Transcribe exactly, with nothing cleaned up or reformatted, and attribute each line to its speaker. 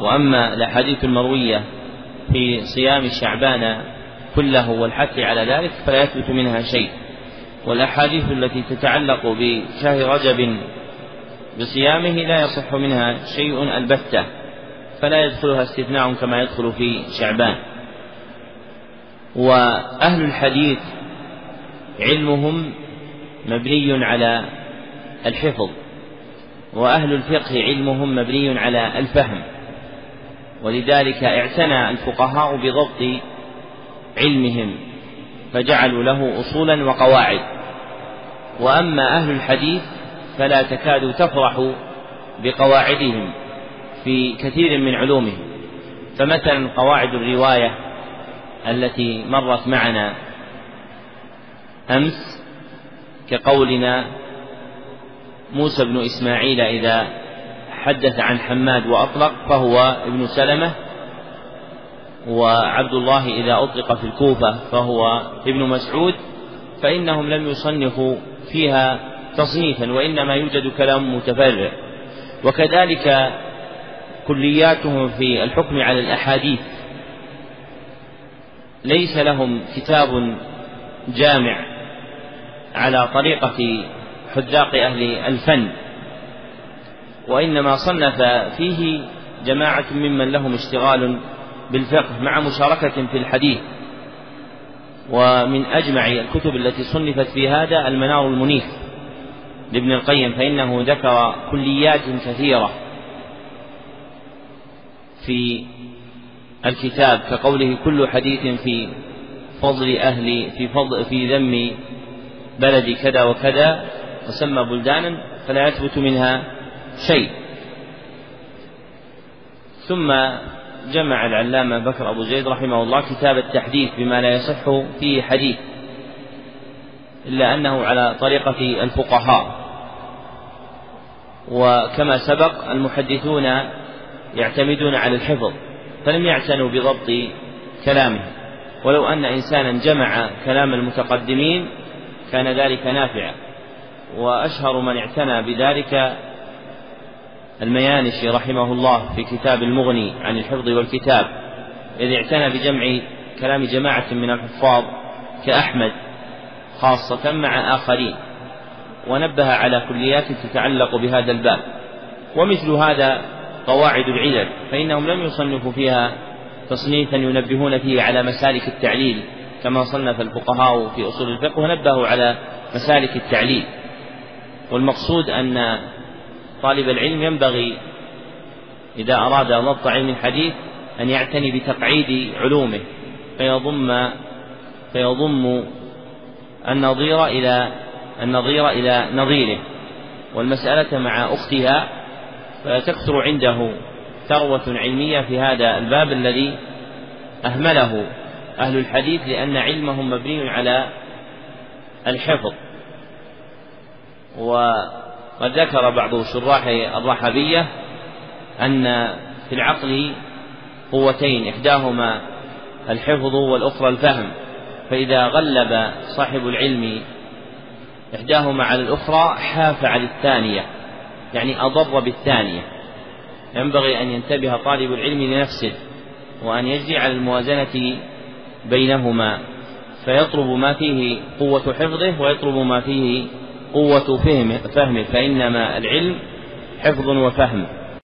Speaker 1: وأما الأحاديث المروية في صيام شعبان كله والحث على ذلك فلا يثبت منها شيء. والأحاديث التي تتعلق بشهر رجب بصيامه لا يصح منها شيء البتة، فلا يدخلها استثناء كما يدخل في شعبان. وأهل الحديث علمهم مبني على الحفظ، وأهل الفقه علمهم مبني على الفهم، ولذلك اعتنى الفقهاء بضبط علمهم فجعلوا له أصولا وقواعد. وأما أهل الحديث فلا تكاد تفرح بقواعدهم في كثير من علومهم. فمثلا قواعد الرواية التي مرت معنا أمس كقولنا موسى بن إسماعيل إذا حدث عن حماد وأطلق فهو ابن سلمة، وعبد الله إذا أطلق في الكوفة فهو ابن مسعود، فإنهم لم يصنفوا فيها تصنيفا، وإنما يوجد كلام متفرع. وكذلك كلياتهم في الحكم على الأحاديث ليس لهم كتاب جامع على طريقة حذاق أهل الفن، وإنما صنف فيه جماعة ممن لهم اشتغال بالفقه مع مشاركة في الحديث. ومن أجمع الكتب التي صنفت في هذا المنار المنيف لابن القيم، فإنه ذكر كليات كثيرة في الكتاب كقوله كل حديث في فضل أهل في فضل في ذم بلد كذا وكذا، وسمى بلدانا فلا يثبت منها شيء. ثم جمع العلامة بكر أبو زيد رحمه الله كتاب التحديث بما لا يصح فيه حديث إلا أنه على طريقة الفقهاء. وكما سبق المحدثون يعتمدون على الحفظ فلم يعتنوا بضبط كلامه، ولو أن إنسانا جمع كلام المتقدمين كان ذلك نافعا. وأشهر من اعتنى بذلك الميانشي رحمه الله في كتاب المغني عن الحفظ والكتاب، إذ اعتنى بجمع كلام جماعة من الحفاظ كأحمد خاصة مع آخرين، ونبه على كليات تتعلق بهذا الباب. ومثل هذا قواعد العلل فإنهم لم يصنفوا فيها تصنيفا ينبهون فيه على مسالك التعليل كما صنف الفقهاء في أصول الفقه ونبهوا على مسالك التعليل. والمقصود أن طالب العلم ينبغي إذا أراد ضبط علم الحديث أن يعتني بتقعيد علومه فيضم فيضم النظير إلى النظير إلى نظيره والمسألة مع أختها، فتكثر عنده ثروة علمية في هذا الباب الذي أهمله أهل الحديث لأن علمهم مبني على الحفظ. وقد ذكر بعض شراح الرحبية أن في العقل قوتين إحداهما الحفظ والأخرى الفهم، فإذا غلب صاحب العلم إحداهما على الأخرى حاف على الثانية، يعني أضر بالثانية. ينبغي أن ينتبه طالب العلم لنفسه وأن يجري على الموازنة بينهما، فيطلب ما فيه قوة حفظه ويطلب ما فيه قوة فهمه، فإنما العلم حفظ وفهم.